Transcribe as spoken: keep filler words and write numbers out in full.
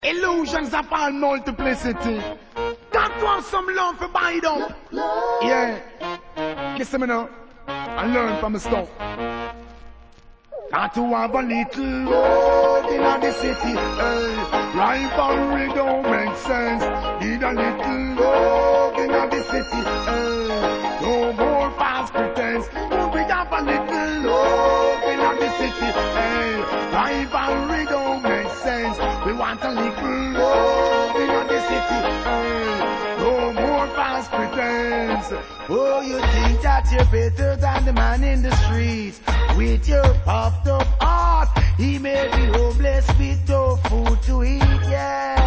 Illusions of all multiplicity. Got to have some love for buy it up. Yeah. Listen me now. And learn from the stuff. Got to have a little love in the city. Hey. Rivalry don't make sense. Need a little love in the city. Hey. No more false pretense. Could we have a little love in the city? Hey. Rivalry don't make sense. We want a little love in the city. Hey. No more false pretense. Oh, you think that you're better than the man in the streets? With your puffed up heart, he may be homeless with no food to eat, yeah.